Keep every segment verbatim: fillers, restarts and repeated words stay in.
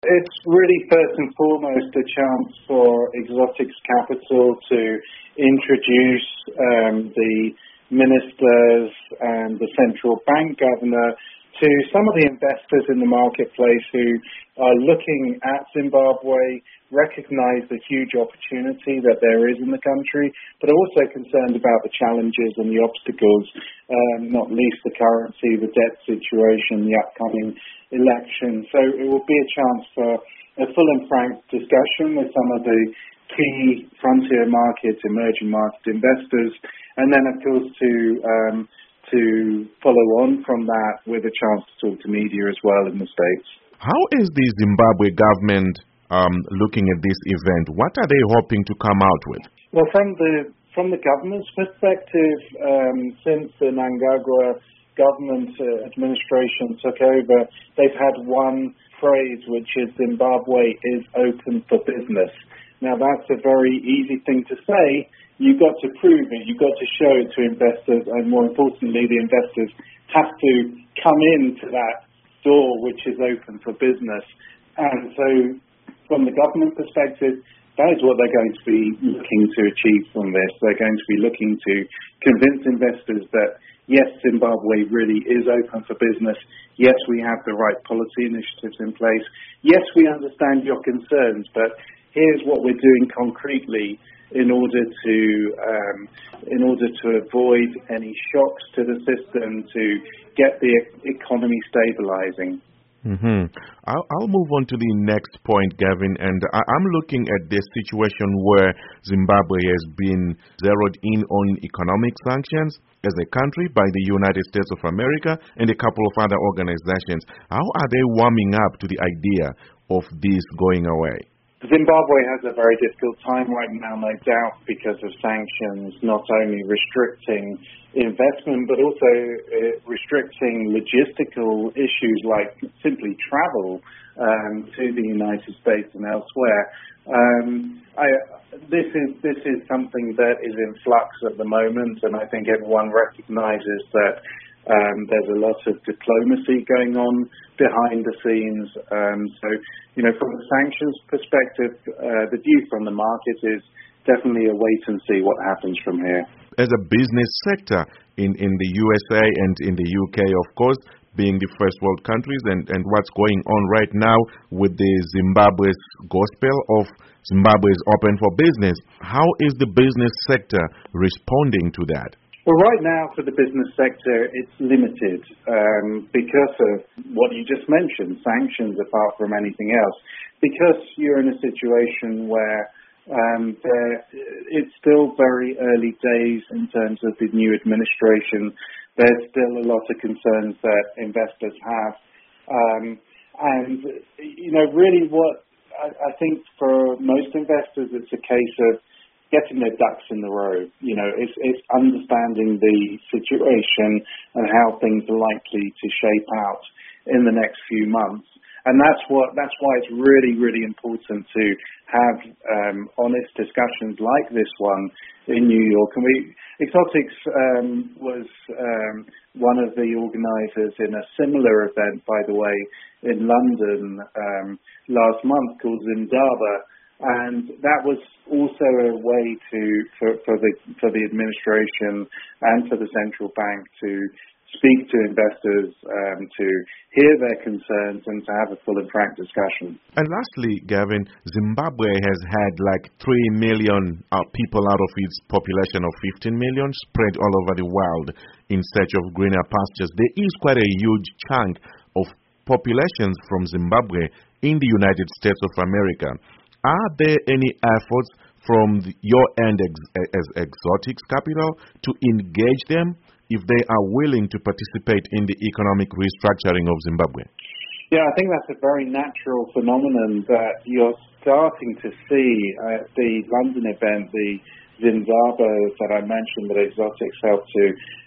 It's really first and foremost a chance for Exotics Capital to introduce um, the ministers and the central bank governor to some of the investors in the marketplace who are looking at Zimbabwe, recognize the huge opportunity that there is in the country, but are also concerned about the challenges and the obstacles, um, not least the currency, the debt situation, the upcoming election. So it will be a chance for a full and frank discussion with some of the key frontier markets, emerging market investors, and then, of course, to um, to follow on from that with a chance to talk to media as well in the States. How is the Zimbabwe government um, looking at this event? What are they hoping to come out with? Well, from the from the government's perspective, um, since the Mnangagwa government uh, administration took over, they've had one phrase, which is Zimbabwe is open for business. Now, that's a very easy thing to say. You've got to prove it. You've got to show it to investors, and more importantly, the investors have to come into that door which is open for business. And so, from the government perspective, that is what they're going to be looking to achieve from this. They're going to be looking to convince investors that, yes, Zimbabwe really is open for business. Yes, we have the right policy initiatives in place. Yes, we understand your concerns, but here's what we're doing concretely in order to um, in order to avoid any shocks to the system, to get the e- economy stabilizing. Mm-hmm. I'll, I'll move on to the next point, Gavin, and I, I'm looking at this situation where Zimbabwe has been zeroed in on economic sanctions as a country by the United States of America and a couple of other organizations. How are they warming up to the idea of this going away? Zimbabwe has a very difficult time right now, no doubt, because of sanctions not only restricting investment, but also uh, restricting logistical issues like simply travel um, to the United States and elsewhere. Um, I, this is this is something that is in flux at the moment, and I think everyone recognizes that Um, there's a lot of diplomacy going on behind the scenes. Um, so, you know, from the sanctions perspective, uh, the view from the market is definitely a wait and see what happens from here. As a business sector in, in the U S A and in the U K, of course, being the first world countries, and, and what's going on right now with the Zimbabwe's gospel of Zimbabwe is open for business, how is the business sector responding to that? Well, right now for the business sector, it's limited um, because of what you just mentioned, sanctions apart from anything else. Because you're in a situation where um, there, it's still very early days in terms of the new administration. There's still a lot of concerns that investors have. Um, and, you know, really what I, I think for most investors, it's a case of getting their ducks in the row. You know, it's, it's understanding the situation and how things are likely to shape out in the next few months. And that's what that's why it's really, really important to have um, honest discussions like this one in New York. And we, Exotics um, was um, one of the organisers in a similar event, by the way, in London um, last month called Zindaba. And that was also a way to for, for the for the administration and for the central bank to speak to investors, um, to hear their concerns, and to have a full and frank discussion. And lastly, Gavin, Zimbabwe has had like three million uh, people out of its population of fifteen million spread all over the world in search of greener pastures. There is quite a huge chunk of populations from Zimbabwe in the United States of America. Are there any efforts from the, your end ex, as Exotics Capital to engage them if they are willing to participate in the economic restructuring of Zimbabwe? Yeah, I think that's a very natural phenomenon that you're starting to see at the London event, the Zindaba that I mentioned that Exotics helped to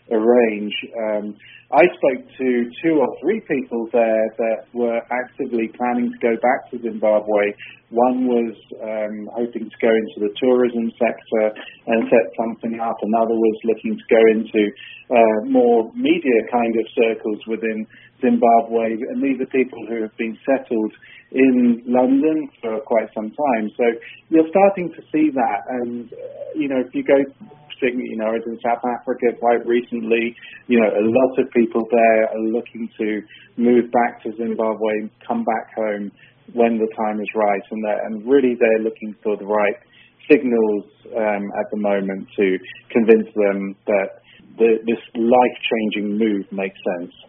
arrange. Um, I spoke to two or three people there that were actively planning to go back to Zimbabwe. One was um, hoping to go into the tourism sector and set something up. Another was looking to go into uh, more media kind of circles within Zimbabwe. And these are people who have been settled in London for quite some time. So you're starting to see that. And, uh, you know, if you go, particularly, you know, I was in South Africa quite recently, you know, a lot of people there are looking to move back to Zimbabwe and come back home when the time is right. And, and really they're looking for the right signals um, at the moment to convince them that the, this life-changing move makes sense.